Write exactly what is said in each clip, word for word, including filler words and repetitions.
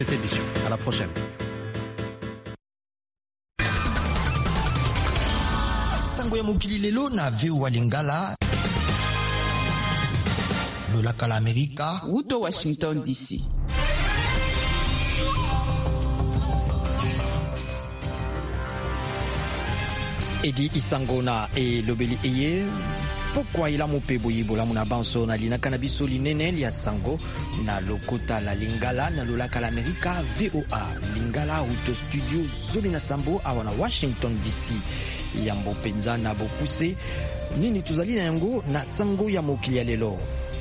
cette édition. À la prochaine. Sango ya mokili lelo na V O A Lingala. Lolaka la Amerika. Wuto Washington D C. Edi Isangona et Lobeli Eye. Pourquoi il a mope boyibola muna banso na lina kanabiso linene lia sango na lokota la Lingala na lolaka la Amerika V O A Lingala Wuto Studio Zomina Sambo awana Washington D C. Yambo penza na bokuse nini tuzali na yango na sango ya mokili ya lelo.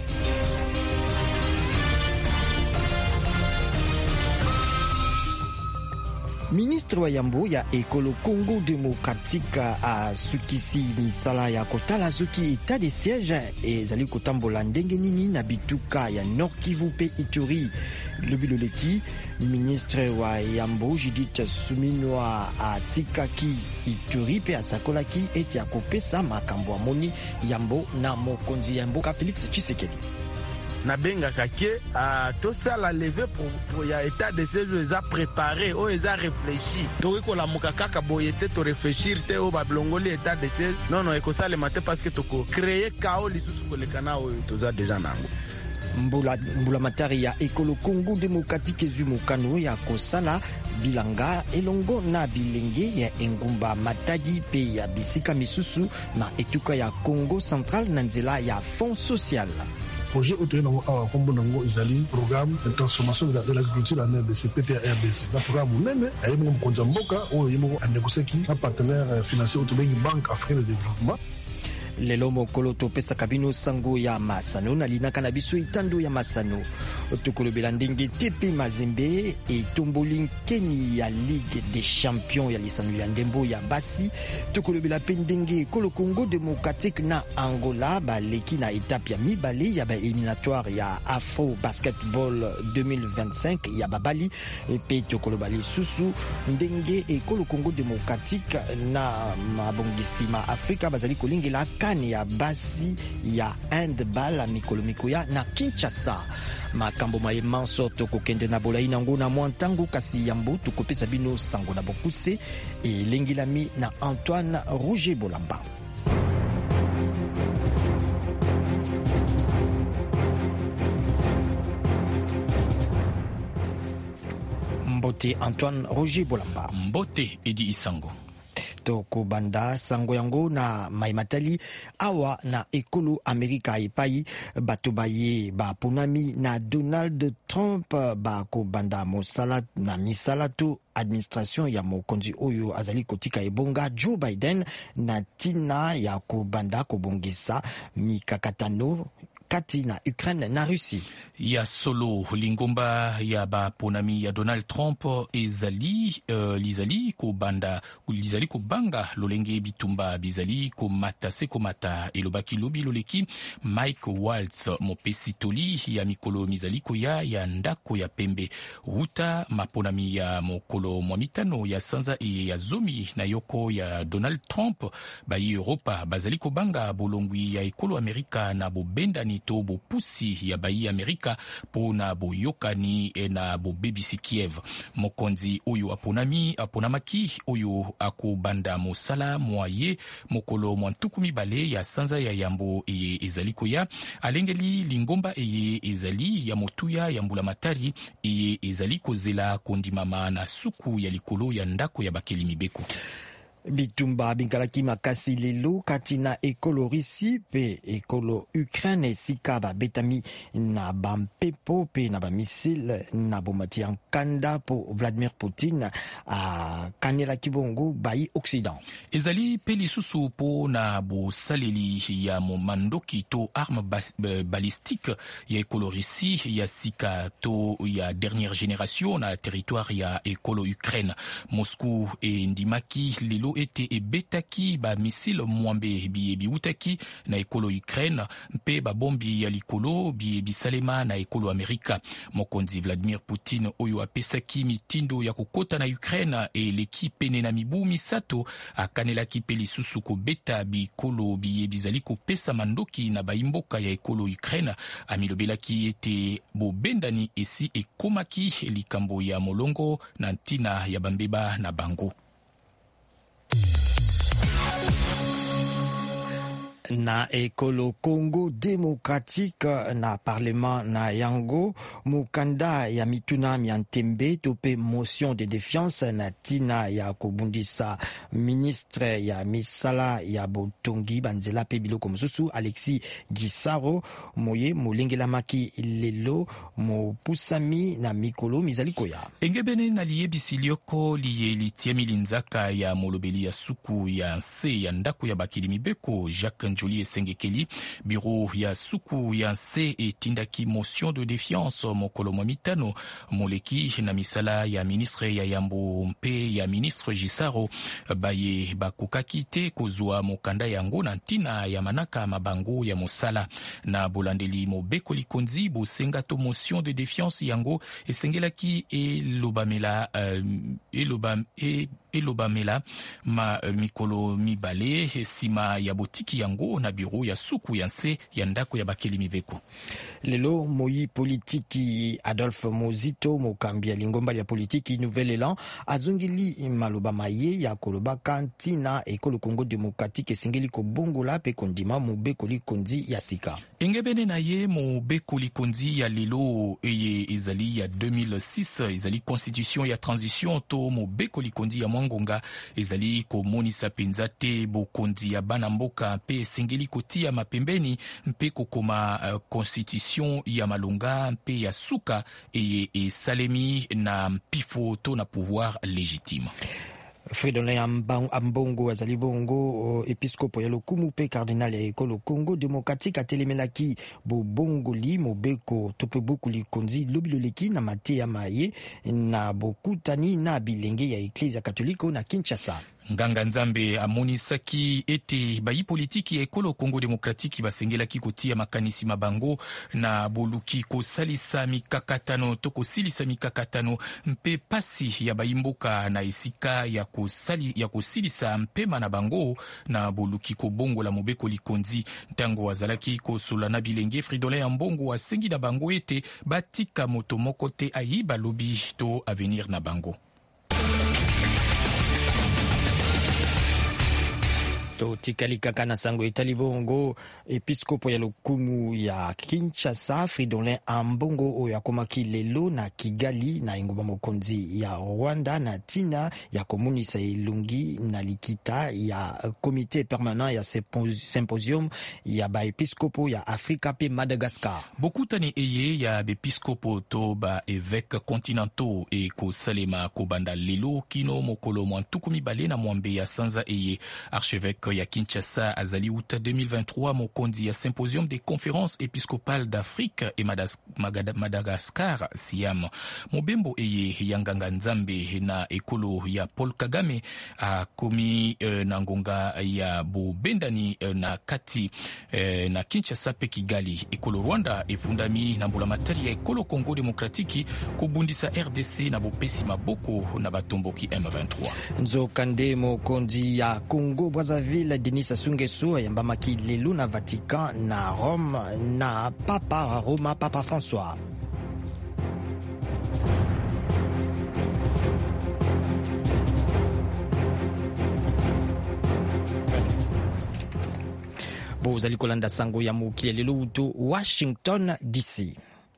Ministre wa Yambo ya Ekolo Congo Démocratique a sukisi misala ya kotala soki état de siège ezali kotambola ndenge nini na bituka ya Nord Kivu pe Ituri. Lobiloleki ministre wa Yambo Judith Suminwa atikaki Ituri pe asakolaki eti akopesa makambo amoni Yambo na mokonzi Yambo ka Félix Tshisekedi. Na benga kake a to ça la lever pour pour ya état de siège eza préparé o eza réfléchi to ko la mukaka boyete to réfléchir te o ba blongoli état de siège non non eko ça le matin parce que to ko créer chaos lisusu ko le kana o to za déjà nango mbula mbula matari ya Ekolo Congo Démocratique ezumukano ya kosala bilanga elongo na bilenge ya engumba matadi pe ya bisika misusu na etuka ya Congo Central na nzela ya Fonds Social. Projet autonome à Combo Nango Izali, programme de transformation de l'agriculture en R D C, P T A R D C. Le programme Nene, a eu mon Konjamboka, ou a négocié qui un partenaire financier autonome Banque africaine de développement. Lelo mokolo topesa kabino sango ya masano na linaka na biso itando ya masano tokolobela ndenge tepe mazembe e tomboli nkeni ya Ligue des Champions ya lisano ya ndembo ya basi tokolobela pe ndenge Ekolo Congo Démocratique na Angola baleki na étape ya mibale ya ba éliminatoire ya Afro Basketball deux mille vingt-cinq ya babali pe tokoloba lisusu ndenge Ekolo Congo Démocratique na mabongisi ma Afrika bazali kolingela kani ya basi ya handball la mikolo mikoya na Kinshasa. Makambo maema soto kokende na bolai nango na mwantango kasi Yambo tukopesa bino sango na bokuse e lengilami na Antoine Roger Bolamba. Mbote Antoine Roger Bolamba. Mbote Edi Isango. Toko banda sango yango na maimatali awa na Ekolo Amerika epai bato baye ba ponami na Donald Trump ba ko banda mosala na misalato administration ya mokonzi oyo azali kotika ebonga Joe Biden na tina ya ko banda ko bongisa mikakatano kati na Ukraine na Russie. Ya solo lingomba ya ba ponami ya Donald Trump ezali uh, lizali ko banda lizali ko banga lolenge bitumba bizali ko mata se ko mata elobaki lobi loleki Mike Waltz mopesi toli ya mikolo mizali ko ya ya ndako ya pembe huta maponami ya mokolo mwamitano ya sanza e ya zomi na yoko ya Donald Trump ba Europa bazali ko banga bolongwi ya Ekolo Amerika na bobenda ni to bo pusi ya bai Amerika pona bo yokani na bo bebisi Kiev. Mokonzi oyo aponami aponamaki oyo akobanda mosala moye mokolo mwantuku mibale ya sanza ya Yambo eye ezaliko ya alengeli lingomba eye ezali ya motuya ya mbula matari eye ezaliko zela kondimama na suku ya likolo ya ndako ya bakeli mibeko. Bitumba bingalaki makasi lelo kati na Ekolo Russie pe Ekolo Ukraine sika ba betami na bampepo pe na ba missile na bomati nkanda po Vladimir Poutine a kanela kibongo bai Occident. Ezali pe lisusu po na bo saleli ya momandoki to arme balistique ya Ekolo Russie ya sika to ya dernière génération na territoire ya Ekolo Ukraine. Moscou e ndimaki lelo lelo ete ebetaki ba misile mwambe bi biutaki na ekolo Ukraine mpe ba bombi ya likolo bi bisalema na ekolo Amerika. Mokonzi Vladimir Poutine oyo apesaki mitindo ya kokota na Ukraine eleki pene na mibu misato akanelaki pe lisusu kobeta bikolo biye bizali kopesa mandoki na baimboka ya ekolo Ukraine. Amilobelaki ete bobendani esi ekomaki likambo ya molongo na ntina ya bambeba na bango. Na ekolo Congo Democratique na parlement na yango mukanda ya mituna miantembe tope motion de défiance na tina ya kobundisa ministre ya misala ya botongi banzela pe biloko mosusu Alexis Gisaro moye molengelamaki lelo mopusami na mikolo mizali koya engebene na liye bisilioko liye litie milinzaka ya molobeli ya suku ya nse ya ndako ya bakili mibeko Jacques Njoli Esengekeli. Bureau ya suku ya nse etindaki motion de défiance mokolo mwa mitano moleki na misala ya ministre ya yambo mpe ya ministre Gisaro baye bakokaki te kozwa mokanda yango na ntina ya manaka mabango ya mosala na bolandeli mobeko likonzi bosenga to motion de défiance yango esengelaki elobamela uh, elobam e elobamela ma uh, mikolo mibale sima ya botiki yango na bureau ya suku ya nse ya ndako ya bakeli mibeko. Lelo moi politiki Adolphe Mozito mokambi ya lingomba ya politiki Nouvel Elan azongili maloba maye ya koloba kantina ekolo Congo Democratique esengeli ko bongola pe kondima mobeko likonzi ya sika. Engebene na ye mobeko likonzi ya lelo eye ezali ya deux mille six ezali constitution ya transition to mobeko likonzi ya mwangonga ezali ko monisa penza te bokonzi ya bana mboka pe esengeli kotia mapembeni mpe kokoma uh, constitution ya malonga mpe ya suka eye esalemi na mpifo to na pouvoir légitime. Fridolin Ambongo azali bongo episkopo ya lokumu pe cardinal ya ekolo Congo Democratique atelemelaki bobongoli mobeko tope bokuli konzi lobiloleki na mate ya maye na bokutani na bilenge ya Eklezia Katolika na Kinshasa. Nganga Nzambe amonisaki ete bayi politiki ya ekolo Congo Democratique basengelaki kotia makanisi mabango na boluki kosalisa mikakatano to kosilisa mikakatano mpe pasi ya bayimboka na esika ya kosali ya kosilisa mpema na bango na boluki kobongo la mobeko likonzi ntango azalaki kosola na bilenge. Fridolin Ambongo asengi na bango ete batika moto moko te ayiba lobi to avenir na bango. To tikali kaka na sango etali bongo episkopo ya lokumu ya Kinshasa Fridolin Ambongo oyo akomaki lelo na Kigali na engumba mokonzi ya Rwanda na tina ya komunisa elungi na likita ya komite permanent ya symposium ya ba episkopo ya Afrika pe Madagascar. Bokutani eye ya bepiskopo to ba évêque continentaux e ko salema ko banda lelo kino mokolo mwantuku mibale na mwambe ya sanza eye archevêque ya Kinshasa azali uta deux mille vingt-trois mokonzi ya symposium des conférences épiscopales d'Afrique et Madagascar Siam. Mobembo eye yanganga Nzambe na ekolo ya Paul Kagame a komi uh, na ngonga ya bobendani uh, na kati uh, na Kinshasa pe Kigali. Ekolo Rwanda efundami na mbula matari ya ekolo Congo Democratique kubundisa R D C na bopesi maboko na batomboki M vingt-trois. Nzokande mokonzi ya Congo Brazzaville Denis Sassou Nguesso ayambamaki lelo na Vatican na Rome na Papa Roma Papa François. Bozali kolanda sango ya muki lelo uto Washington D C.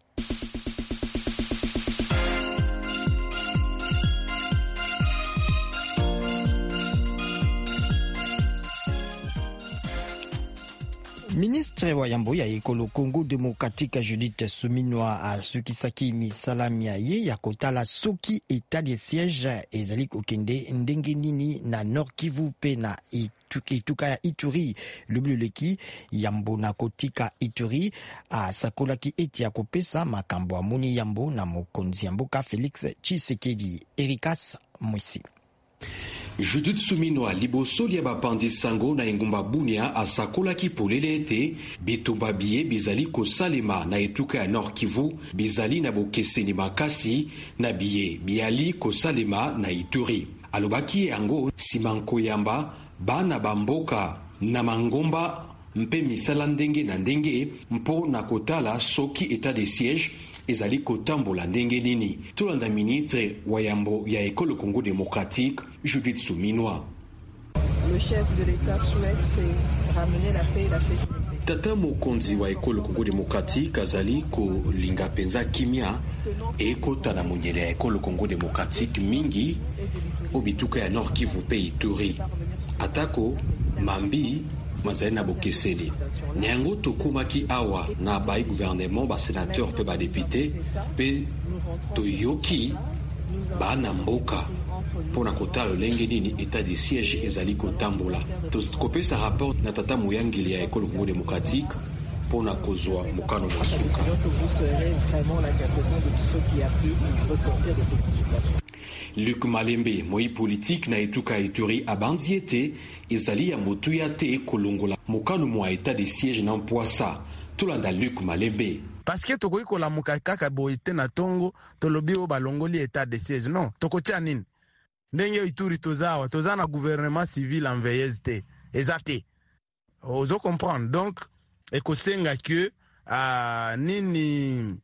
Ministre wa yambo ya ekolo Congo Democratique Judith Suminwa asukisaki misala ya ye ya kotala soki etat de siège ezali kokende ndenge nini na Nord Kivu pe na Ituka ya Ituri. Lubiloleki yambo na kotika Ituri asakolaki eti ya kopesa makambo amoni yambo na mokonzi yamboka Félix Tshisekedi. Erikas Mwisi. Judith Suminwa liboso lia bapandi sango na engumba Bunia asakola ki polele ete bitumba biye bizali kosalema na etuka ya Nord Kivu bizali na bokeseni makasi na biye biali kosalema na Ituri. Alobaki yango simanko yamba bana bamboka na mangomba mpe misala ndenge na ndenge mpo na kotala soki état de siège ezali kotambola ndenge nini. Tolanda ministre wa yambo ya École Congo démocratique Judith Suminwa. Le chef de l'État souhaite c'est ramener la paix et la sécurité. Tata mokonzi wa École Congo démocratique azali ko linga penza kimia e kota na monyele ya École Congo démocratique mingi obituka ya Nord Kivu pe Ituri. Atako mambi mazali na bokeseli. Nyango tokumaki awa na bai gouvernement ba sénateur pe ba député pe toyoki ba na mboka pona kota lolenge nini état de siège ezali kotambola. Tokopesa rapport na tata muyangili ya École Congo démocratique pona kozwa mukano masuka. Luc Malembe, moi politique na etuka Ituri abandiete ezali ya motu ya te kolongola mukano mwa état de siège na mpoasa. Tolanda Luc Malembe. Parce que tokoki kolamuka kaka boyete na tongo tolobi o balongoli état de siège non tokotia nini ndenge Ituri tozawa toza na gouvernement civil en veilleuse te eza te ozo comprendre donc ekosenga que uh, nini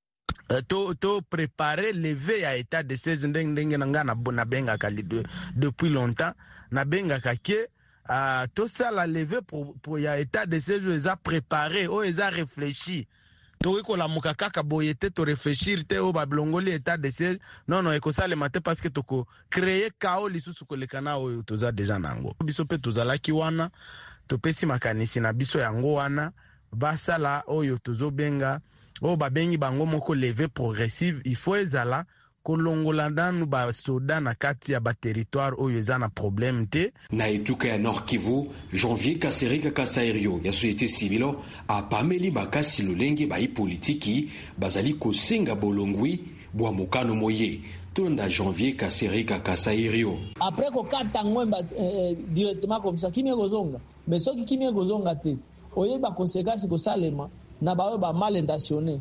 Uh, to, to préparer levé à état de siège ndenge ndenge nanga na bona benga kali de, depuis longtemps na benga kake uh, to ça la levé pour pour ya état de siège eza préparé o eza réfléchi to ko la mukaka boyete to réfléchir te o bablongoli état de siège non non eko ça le matin parce que to ko créer chaos lisusu ko lekana o to za déjà nango biso pe to zala ki wana to pesi makanisi na biso yango wana basala oyo tozo benga o babengi bango moko levé progressive il faut ezala kolongola ndanu ba soda na kati ya ba territoire oyo eza na problème te na etuka ya Nord Kivu. Janvier Kasereka Kasairio ya société civile apameli bakasi lolenge ba politiki bazali kosenga bolongwi bwa mokano moye. Tonda Janvier Kasereka Kasairio après ko kata ngwemba eh, directement comme ça kimie gozonga mais soki kimie gozonga te oyeba conséquence ko salema na bawe ba mal intentionné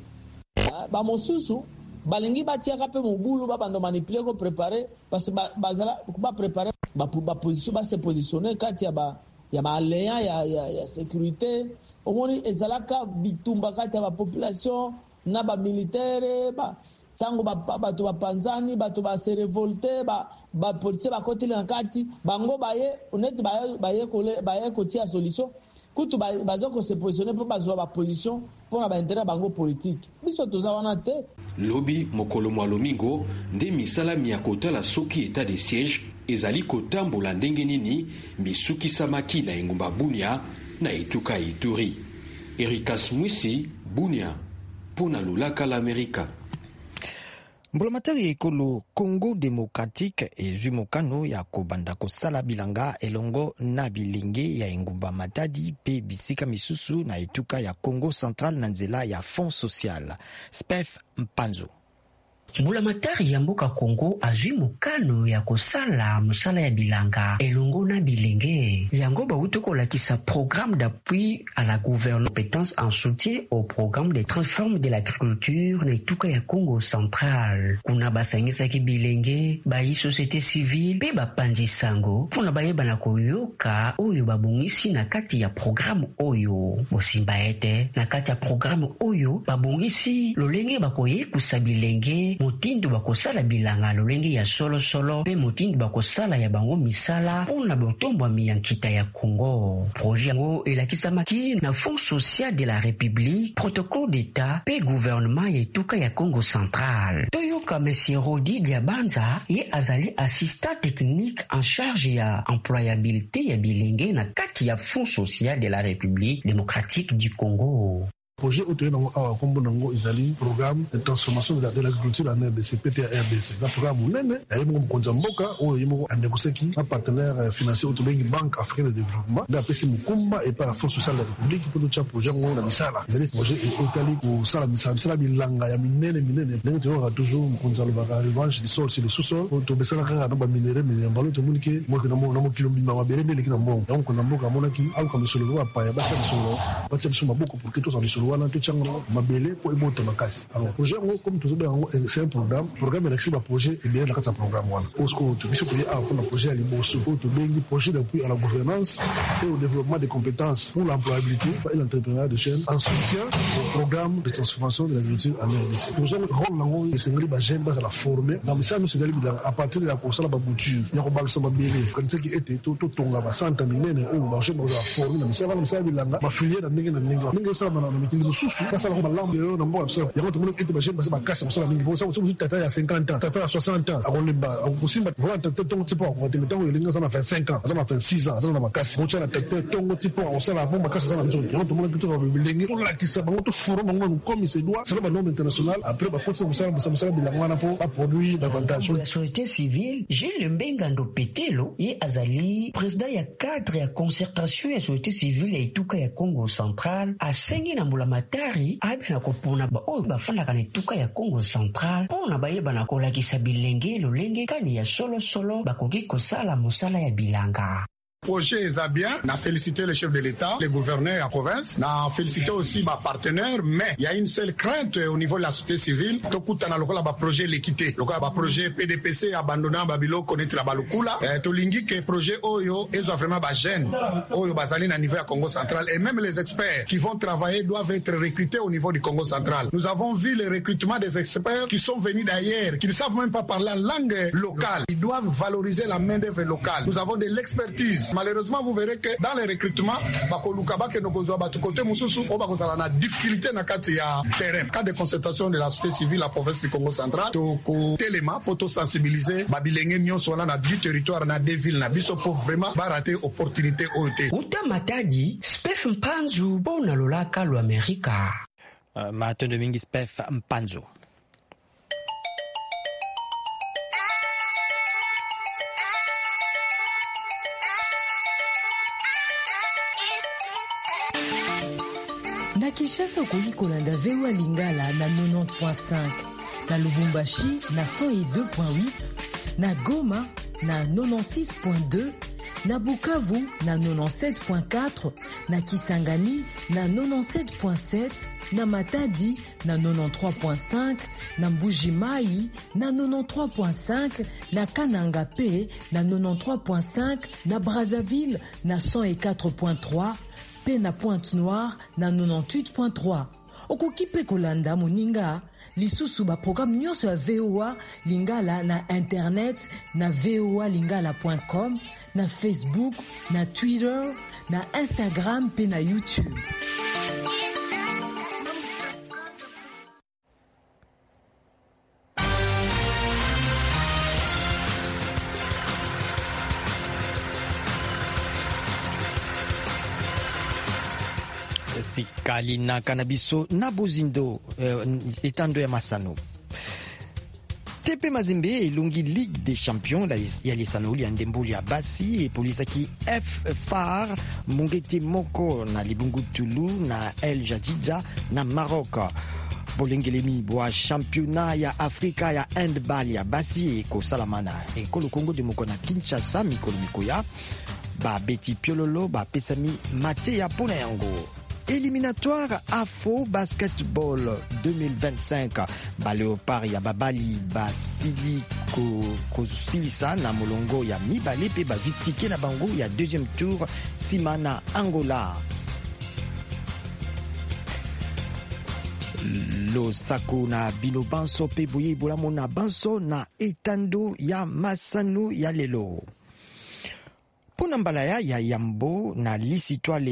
ba mosusu balingi batia kape mobulu ba bando manipuler ko préparer parce que bazala ba préparer ba ba position ba se positionner kati ya ba ya ba alliance ya ya, ya sécurité omoni ezalaka bitumba kati ya ba population na ba militaire ba tango ba ba to ba panzani ba to ba se révolter ba ba police ba côté na kati bango baye honnête baye baye ko baye ko tia solution kutu bazoko se positionner pour bazwa ba position pour na ba intérêt bango politique biso toza wana te lobi mokolo mwa lomingo nde misala ya kotala soki état de siège ezali kotambola ndenge nini misuki samaki na engumba Bunia na etuka Ituri. Erikas Mwisi Bunia pona lulaka l'Amerika. Mbulamatari ya ekolo Congo démocratique ezwi mokano ya kobanda kosala bilanga elongo na bilenge ya engumba Matadi pe bisika misusu na etuka ya Congo central na nzela ya fond social. Spef Mpanzo. Mbulamatari ya mboka Congo azwi mokano ya kosala musala ya bilanga elongo na bilenge yango bauti kolakisa programme d'appui à la gouvernance compétence en soutien au programme de transforme de l'agriculture na etuka ya Congo central. Kuna basangisaki bilenge bayi société civile pe bapanzi sango pona bayeba na koyoka oyo babongisi na kati ya programme oyo bosimba ete na kati ya programme oyo babongisi lolenge bakoyekusa bilenge motindo bakosala bilanga lolenge ya solo solo pe motindo bakosala ya bango misala pona botombwami ya nkita ya Congo. Projet yango elakisamaki na Fonds social de la République, protocole d'état pe gouvernement ya etuka ya Congo central. Toyoka Monsieur Rodi Diabanza ye azali assistant technique en charge ya employabilité ya bilenge na kati ya Fonds social de la République démocratique du Congo. projet autonome awa kombo nango ezali programme de transformation de l'agriculture en R D C P T A R D C. Ça programme munene ayemo mkonza mboka oyo yemo anegoseki na partenaire financier autobengi Banque africaine de développement na pesi mukumba et par force sociale de la République pour tout projet ngo na misala. Ezali projet otali ko sala misala misala bilanga ya minene minene. Ndenge to toujours mkonza lo baka revanche du sol sur le sous-sol to besala ka na ba minere mais mbalo to munike mo ke na mo na mo kilo mbima maberende lekina mbongo. Donc konza mboka monaki au comme sur le roi pa ya ba tsa solo ba tsa bisuma beaucoup pour que tous en solo wana to tchangolo mabele po ebota makasi. Alors projet ngo comme to zobe c'est un programme programme l'accès ba projet et bien la kata programme wana. Parce que to biso ko ya pour le projet ali bosso to bengi projet d'appui à la gouvernance et au développement des compétences pour l'employabilité et l'entrepreneuriat de chaîne en soutien au programme de transformation de l'agriculture en R D C. Nous avons rôle nango et sengri ba jeune base à la former. Na misa nous c'est d'aller à partir de la console ba bouture. Ya ko balso ba bele quand ce qui était tout tout tonga ba santa minene ou ba jeune ba former na misa ba misa bilanga ba filière na ninga na ninga. Ninga sa ba na mikili mususu ba sa ba lambe na mbo so. Ya ko to mo ete ba jeune ba ba kasa so na ninga bo sa so tata ya cinquante ans, tata ya soixante ans. A lemba ko simba voilà tata tongo tipo ko te metango yelinga sana vingt-cinq ans, sana vingt-six ans, sana makasi. Mo chana tata tongo tipo o sala bo makasi sana nzo. Ya ko to mo ete ko bilingi ko la kisa ba to forum ngo comme il se doit. C'est le nom international après ba ko ça ça ça bilanga na po ba produire davantage. La société civile, Gilles Mbengando Petelo et Azali, président ya cadre ya concertation ya société civile ya ituka ya Congo Central, asengi na mbulamatari abina ko pona ba o ba fana kana ituka ya Congo Central pona ba yeba na ko la kisa bilenge lolenge kani ya solo solo ba koki ko sala musala ya bilanga. Projet est bien, on a félicité le chef de l'État, le gouverneur de la province, on a félicité aussi ma partenaire, mais il y a une seule crainte au niveau de la société civile. Tout le monde a projet l'équité. Le projet P D P C abandonné à Babylone, connaître la Balukula. Tout l'indique que le projet Oyo, ils ont vraiment des jeunes. Oyo Bazali à niveau du Congo central. Et même les experts qui vont travailler doivent être recrutés au niveau du Congo central. Nous avons vu le recrutement des experts qui sont venus d'ailleurs, qui ne savent même pas parler la langue locale. Ils doivent valoriser la main-d'œuvre locale. Nous avons de l'expertise. Malheureusement, vous verrez que dans les recrutements, on a difficulté dans le terrain. Cas de concertation de la société civile, la province du Congo central, téléma pour sensibiliser, Babilenge Nyon soit dans deux territoires, dans deux villes, pour vraiment rater l'opportunité O T. Uta Matadi, Spef Mpanzu, Bona Lolaka, l'América. Martin Domingue, Spef Mpanzu. Na Kinshasa okoki kolanda V O A Lingala na quatre-vingt-dix point cinq, na Lubumbashi na cent deux point huit, na Goma na quatre-vingt-six point deux, na Bukavu na quatre-vingt-dix-sept point quatre, na Kisangani na quatre-vingt-dix-sept point sept, na Matadi na quatre-vingt-treize point cinq, na Mbuji-Mayi na quatre-vingt-treize point cinq, na Kananga-Pe na quatre-vingt-treize point cinq, na Brazzaville na cent quatre point trois, pe na Pointe-Noire na quatre-vingt-dix-huit point trois. Okoki pe kolanda moninga lisusu ba programme nyonso ya V O A Lingala na internet na v o a lingala point com, na Facebook, na Twitter, na Instagram pe na YouTube. Sikali na kanabiso na bozindo eh, etando ya masano. T P Mazembe elongi Ligue des Champions ya lisanoli ya ndemboli ya basi epolisaki F F A R Mongete moko na Libungu Tulu na El Jadida na Maroc. Bolengelemi bwa championnat ya Afrika ya handball ya basi ekosalamana ekolo Congo Demoko na Kinshasa mikolo mikoya ba beti piololo ba pesami mate ya pona yango. Éliminatoire Afro Basketball deux mille vingt-cinq. Ba Léopard ya babali ba sili ko kosilisa na molongo ya mibale pe ba vitike na bango ya deuxième tour simana Angola. Lo sako na bino banso pe boye bolamo na banso na etando ya masano ya lelo. Pona mbalaya ya yambo na lisitwale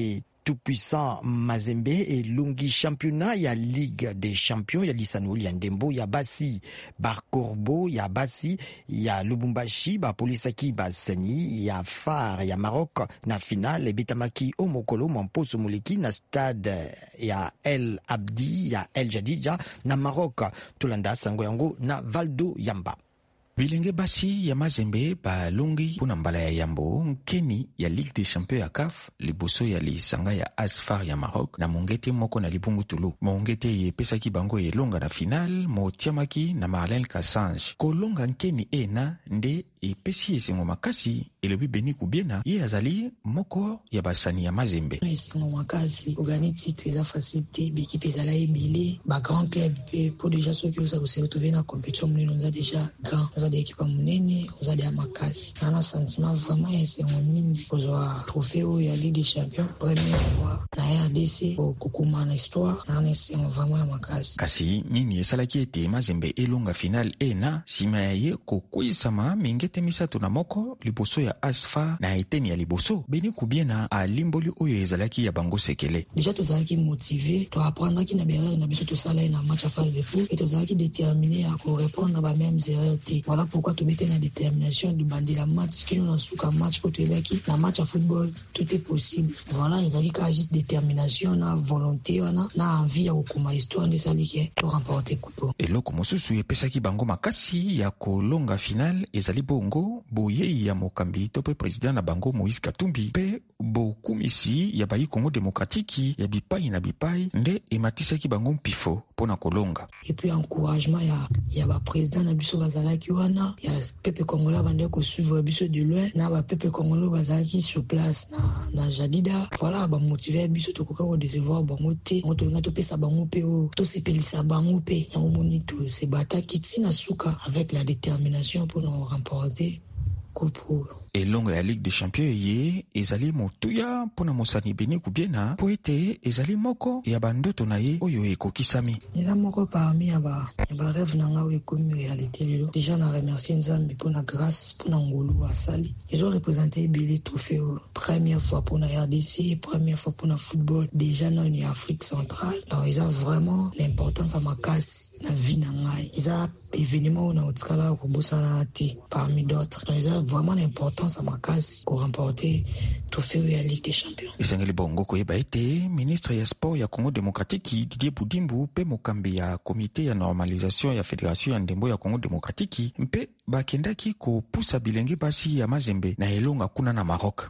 tout-puissant Mazembe elongi championnat ya Ligue des Champions ya lisano ya ndembo ya basi Barkorbo ya basi ya Lubumbashi bapolisaki basani ya Phare ya Maroc na finale betamaki omokolo mwamposo moleki na stade ya El Abdi ya El Jadija na Maroc. Tolanda sango yango na Valdo Yamba. Bilenge basi ya Mazembe balongi pona mbala ya yambo nkeni ya Ligue des Champions ya C A F liboso ya lisanga ya Asfar ya Maroc na mongete moko na Libungu Tulu. Mongete yepesaki bango elonga na final motiamaki na Marlène Kassange. Kolonga nkeni ena nde epesi esengo makasi elobi Beni Kubiena ye azali moko ya basani ya Mazembe. Esengo makasi ogani titre eza facilité l'équipe ezala ebele ba grand club pour déjà ceux qui osent se retrouver na compétition nous on a déjà grand des équipes munene on a des makasi na sentiment vraiment esengo mingi kozwa trophée ya Ligue des Champions première fois na R D C au kokuma na histoire na esengo vraiment makasi. Kasi nini esalaki ete Mazembe elonga final ena sima ye kokwisa mingete misato na moko liboso ya Asfa na eteni ya liboso. Beni Kubiena alimboli oyo ezalaki ya bango sekele. Déjà tozalaki motivé to apprendre ki na berere na biso to sala na match à phase de poule et tozalaki déterminé à répondre ba mêmes erreurs. Voilà pourquoi tu mettais la détermination de bander la match qui nous a souka match pour te baki na match à football tout est possible. Voilà ezalaki ka juste détermination na volonté na na envie ya kokoma histoire de salike pour remporter coupe. Eloko mosusu epesaki bango makasi ya kolonga final ezali bongo boye ya mokambi to pe président na bango Moïse Katumbi pe bokumisi ya bayi Congo démocratique ya bipai na bipai nde ematisaki bango mpifo pona kolonga. Et puis encouragement ya ya ba président na biso bazalaki wana ya peuple congolais bande ko suivre biso de loin na ba peuple congolais bazalaki sur place na na Jadida. Voilà ba motiver biso to koka ko décevoir bango te on to ngato pesa bango pe o to sepelisa bango pe ya moni to se bataki tina suka avec la détermination pour nous remporter coupe. Elongo ya Ligue des Champions ye ezali motuya pona mosani Beni Kubiena po ete ezali moko ya bandoto na ye oyo ekokisami. Eza moko parmi ya ba ya ba rêve na nga ekomi réalité lelo. Déjà na remercier Nzambe pona grâce pona ngolu asali. Ils ont représenté Beli trophée première fois pour na R D C, première fois pour na football déjà na en Afrique centrale. Donc ils ont vraiment l'importance à makasi na vie na ngai. Ils ont événement na otikala ko bosana te parmi d'autres. Ils ont vraiment l'importance à makasi pour remporter trophée ya Ligue des Champions. Isengeli bongo koyeba ete ministre ya sport ya Congo démocratique Didier Boudimbu pe mokambi ya comité ya normalisation ya fédération ya ndembo ya Congo démocratique mpe bakendaki ko pusa bilenge basi ya Mazembe na elonga kuna na Maroc.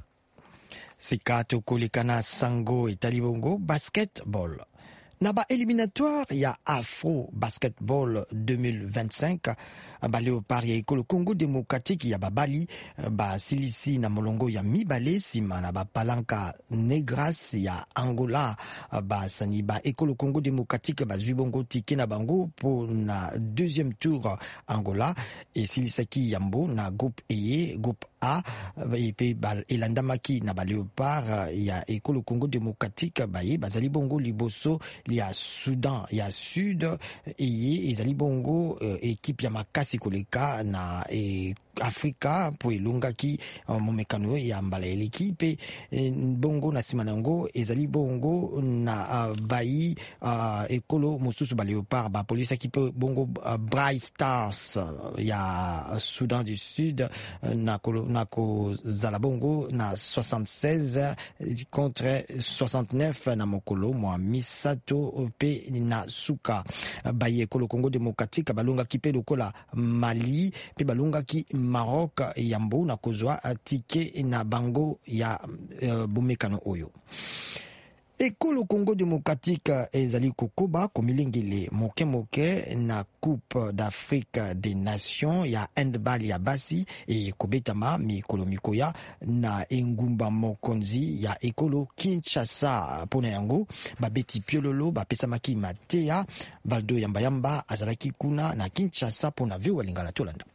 Sikato kolikana sango etali bongo basketball. Na ba éliminatoire ya Afro Basketball deux mille vingt-cinq ba Léopard ya ekolo Congo démocratique ya babali ba silisi na molongo ya mibale sima na ba Palanca Negras ya Angola ba sani ba ekolo Congo démocratique ba zubongo tike na bango pour na deuxième tour Angola et silisaki yambo na groupe E groupe A et puis ba elandamaki na ba Léopard ya ekolo Congo démocratique ba ye bazali bongo liboso ya Soudan ya Sud et ezali bongo euh, équipe ya makasi koleka na e Afrika po elongaki uh, momekano ya mbala ya l'équipe e, bongo na sima nango ezali bongo na uh, bayi uh, ekolo mosusu ba Léopard ba police qui peut bongo uh, Bright Stars uh, ya Soudan du Sud uh, na kolo, na ko zala bongo na soixante-seize contre soixante-neuf na mokolo mwa misato pe na suka uh, bayi ekolo Congo démocratique balonga ki pe lokola Mali pe balonga ki Maroc yambo na kozwa tike na bango ya uh, bomekano oyo. Ekolo Congo démocratique ezali kokoba komilingile moke moke na Coupe d'Afrique des Nations ya handball ya basi e kobetama mikolo mikoya na engumba mokonzi ya ekolo Kinshasa pona yango babeti piololo bapesamaki matea Valdo Yamba Yamba azalaki kuna na Kinshasa pona vyo walingala tolanda.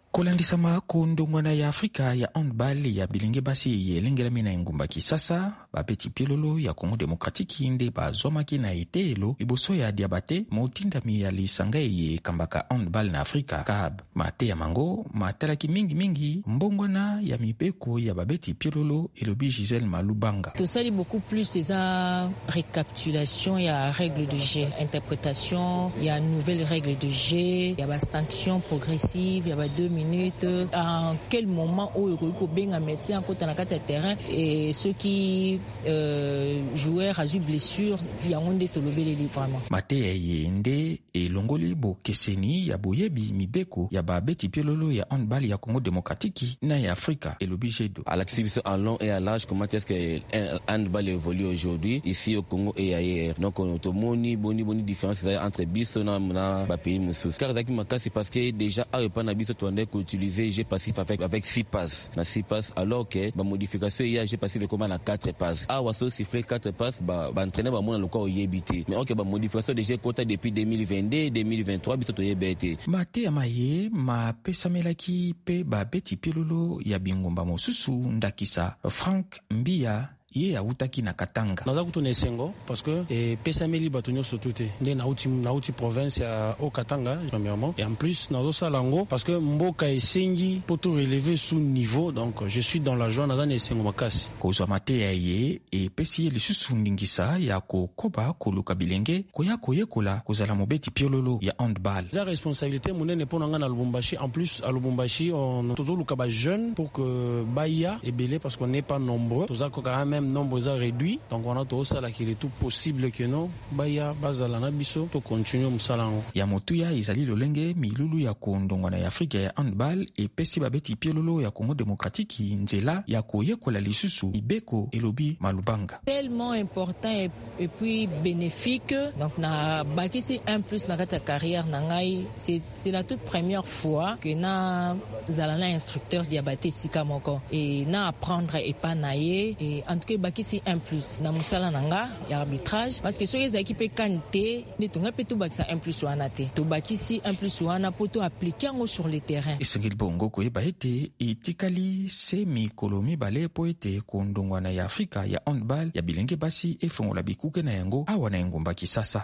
kolandisama ko ndongwana ya Afrika ya handball ya bilenge basi yelengelami na engumba Kisasa babeti pilolo ya Congo Democratique nde bazwamaki na etelo liboso ya Diabate motindami ya lisanga ye kambaka handball na Afrika Cab mate ya mango matalaki mingi mingi mbongwana ya mibeko ya babeti pilolo elobi Gisèle Malubanga. Tosali beaucoup plus eza récapitulation ya règles de jeu, interprétation ya nouvelles règles de jeu, ya ba sanctions progressives, ya ba deux minutes, en quel moment où il benga médecin en côté na kati ya terrain et ceux qui euh, joueurs a eu blessure ya onde tolobele vraiment. Mate yende e longoli bo keseni ya boyebi mibeko ya babeti pilolo ya handball ya Congo Démocratique na ya Afrika et l'objet à l'exhibition en long et à large comment est-ce que handball évolue aujourd'hui ici au Congo et ailleurs. Donc on automoni boni boni différence entre biso na na ba pays mususu. Car zaki makasi parce que déjà a pas na biso tourner ko utiliser jeu passif avec avec six passes. Na six passes alors que ba modification ya jeu passif comme na quatre passes. A waso siffler quatre passes ba ba entraîner ba mona lokwa oyebité. Mais OK ba modification de jeu kota depuis deux mille vingt-deux deux mille vingt-trois biso to yebete. Mate amaye ma pesamelaki pe ba beti pilolo ya bingomba mosusu ndakisa Frank Mbia ye autaki na Katanga. Naza kutuna esengo parce que e pesameli batonyo sotute nde na uti na uti province ya o Katanga premièrement et en plus nazo salango parce que mboka esengi pour tout relever sous niveau donc je suis dans la joie naza na esengo makasi kozwa mate ya ye e pesi lisusu ndingisa ya kokoba koluka bilenge koya koyekola kozala mobeti piololo ya handball. La responsabilité monene pour nga na Lubumbashi en plus à Lubumbashi on tozoluka ba jeune pour que baya ebele parce qu'on n'est pas nombreux tozako quand même nombre est réduit donc on a tout ça là qu'il est tout possible que non baya bazala na biso to continue musalango ya motuya izali lolenge milulu ya kondongwana ya Afrika ya handball et pesi babeti piololo ya Congo Démocratique nzela ya koyekola lisusu ibeko elobi Malubanga tellement important et, et puis bénéfique donc na bakisi un plus na kata carrière na ngai c'est c'est la toute première fois que na zalana instructeur Diabate sikamoko et na apprendre et pas naie et en tout cas bakisi un plus na musala nanga ya arbitrage parce que soki ezaki pe kante ne tonga pe to bakisa un plus wana te to bakisi un plus wana poto appliquer yango sur le terrain esengeli bongo ko eba ete etikali semi kolomi bale po ete kondongwana ya Afrika ya handball ya bilenge basi efongola bikuke na yango awa na engumba Kisasa.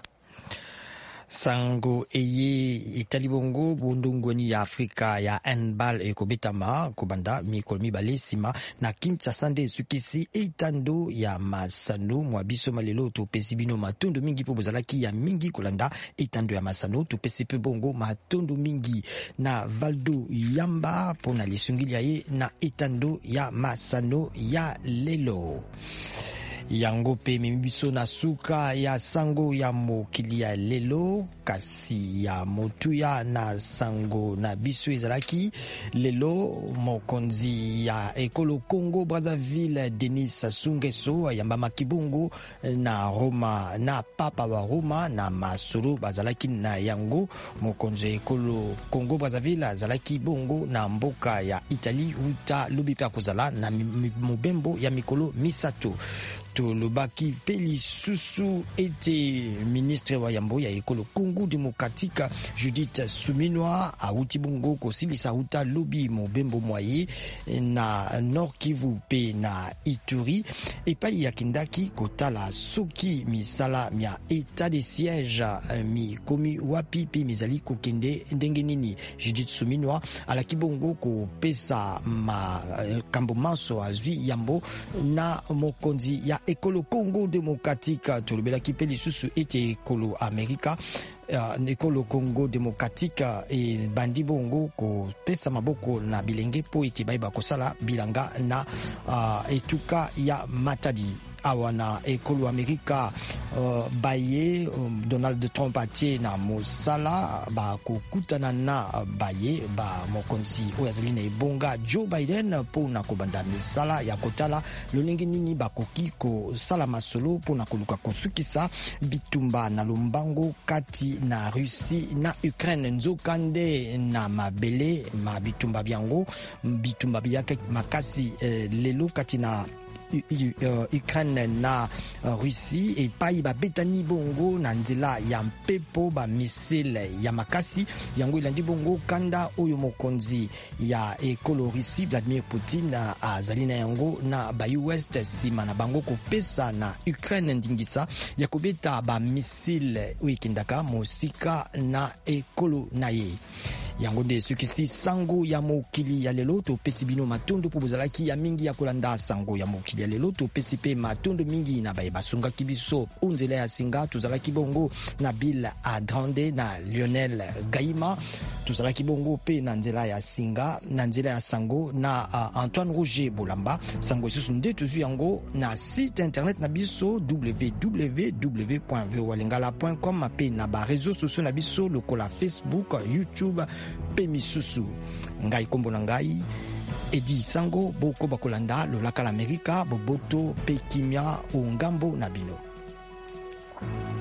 Sango eye italibongo bundungoni ya Afrika ya handball ekobetama kubanda mikolo mibale sima na Kinshasa nde sukisi eitando ya masano mwabiso malelo to pesi bino matondo mingi po bozalaki ya mingi kolanda eitando ya masano to pesi pe bongo matondo mingi na Valdo Yamba pona lisungilia ye na eitando ya masano ya lelo. Yango pe mibiso na suka ya sango ya mokili ya lelo kasi ya motuya na sango na biso ezalaki lelo mokonzi ya ekolo Congo Brazzaville Denis Sassou Nguesso ayamba makibongo na Roma na papa wa Roma na masolo bazalaki na yango mokonzi ekolo Congo Brazzaville azalaki bongo na mboka ya Italie uta lobi pe akozala na mobembo ya mikolo misato. Lobaki peli susu ete ministre wa yambo ya ekolo Congo Démocratique Judith Suminwa auti bongo kosilisa uta lobi mobembo moye na Nord Kivu pe na Ituri epai ya kindaki kotala soki misala mia état de siège mi komi wapi pe mizali kokende ndenge nini. Judith Suminwa alaki bongo ko pesa ma kambo manso azwi yambo na mokonzi ya ekolo Congo Démocratique tolobela kipeli susu ete ekolo Amerika uh, ekolo Congo Démocratique e bandi bongo ko pesa maboko na bilenge po ete baiba kosala bilanga na uh, etuka ya Matadi awana ekolo Amerika uh, baye um, Donald Trump atie na mosala ba kokutana na uh, baye ba mokonzi oyazali na ebonga Joe Biden po na kobanda misala ya kotala loningi nini bakoki ko sala masolo po na koluka kosukisa bitumba na lombango kati na Russie na Ukraine nzokande na mabele ma bitumba byango bitumba byake makasi eh, lelo kati na Ukraine na Russie epai babetani bongo na nzela ya mpepo ba missile ya makasi yango ilandi bongo kanda oyo mokonzi ya ekolo Russie Vladimir Putin azali na yango na ba U S sima na bango kopesa na Ukraine ndingisa ya kobeta ba missile wikindaka mosika na ekolo na ye yango nde sukisi sango ya mokili ya lelo topesi bino matondo po bozalaki ya mingi ya kolanda sango ya mokili ya lelo topesi pe matondo mingi na baye basungaki biso onzela ya singa tozalaki bongo na Bill Adrande na Lionel Gaima tozalaki bongo pe na nzela ya singa na nzela ya sango na uh, Antoine Roger Bolamba sango isusu nde tuzu yango na site internet na biso w w w point voa lingala point com pe na ba réseaux sociaux na biso lokola Facebook, YouTube pe misusu. Ngai kombo na ngai Edi Sango boko bakolanda lolaka l'Amerika boboto pe kimia o ngambo na bino.